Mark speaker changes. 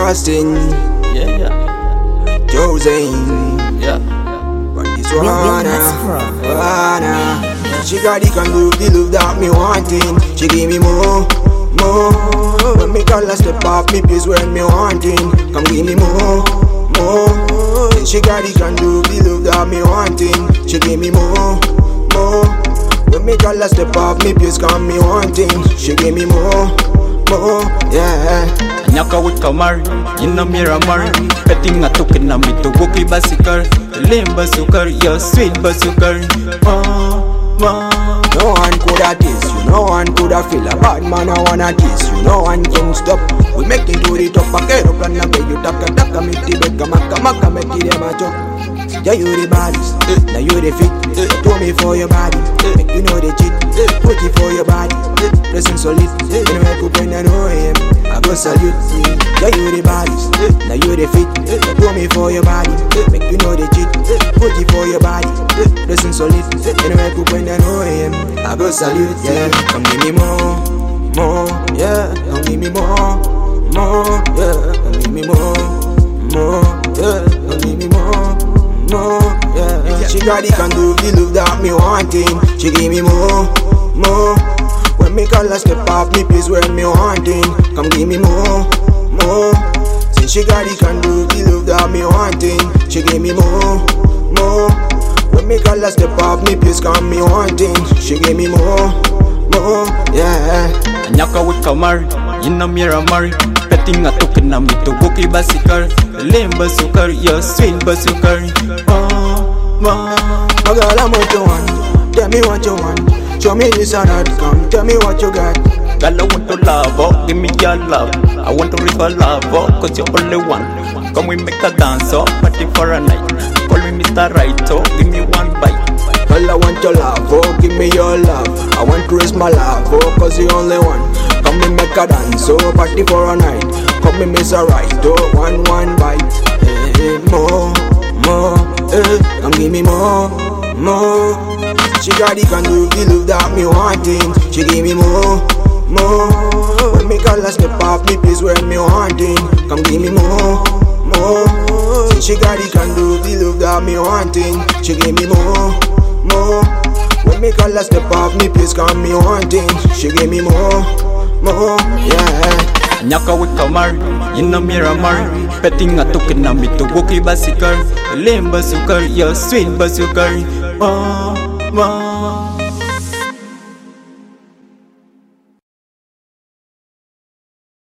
Speaker 1: Austin,
Speaker 2: Yeah.
Speaker 1: Josine, but this Wana. She got the kind of the love that me wanting. She give me more. When me call her step off me place when me wanting. Come give me more. She got the kind of the love that me wanting. She give me more. When me call her step off me place come me wanting. She give me more, yeah.
Speaker 2: Nyaka wika mari, ina mira mari. Petting a token na mito woki basikar. Lame basukar, yo sweet basukar.
Speaker 1: No one coulda taste you, no one coulda feel a bad man. I wanna taste you, no one can stop. We make it to the top, I get up and I beg you taka make the bed, maka make it them a chop. Yeah, you the baddest, now you the fit. Do me for your body, make you know the cheat. Put it for your body, pressing solid. Anyway, put pen and know him, I go salute. Yeah, you the baddest, now you the fit. Do me for your body, make you know the cheat. Put it for your body, pressing solid. Anyway, put pen and know him, I go salute. Yeah, come give me more, yeah. Come give me more, yeah. Come give me more, yeah. Come give me more, yeah. She got the kind of the love that me wanting. She give me more. When me call her step off me place when me wanting. Come give me more. See she got the kind of the love that me wanting. She give me more. When me call her step off me place come me wanting. She give me more, yeah.
Speaker 2: Nyaka wika mari, ina mira mari. Petting a token na mito woki basikar. Lame basukar, yo sweet basukar.
Speaker 1: My girl, I'm what you want. Tell me what you want. Show me this and that. Come, tell me what you got.
Speaker 2: Girl, I want to love, oh, give me your love. I want to reach for love, oh, cause you're only one. Come we make a dance, oh, party for a night. Call me Mr. Right, oh, give me one bite.
Speaker 1: Girl, I want your love, oh, give me your love. I want to raise my love, oh, cause you're only one. Come we make a dance, oh, party for a night. Come me Mr. Right, oh, one bite. More, come give me more. She got the kind of the love that me wanting. She give me more. When me call her step off me place when me wanting. Come give me more. See she got the kind of the love that me wanting. She give me more. When me call her step off me place come me wanting. She give me more, yeah.
Speaker 2: Nyaka wika mari, ina mira mari. Petting a token na mito woki basikar. Lame basukar, yo sweet basukar.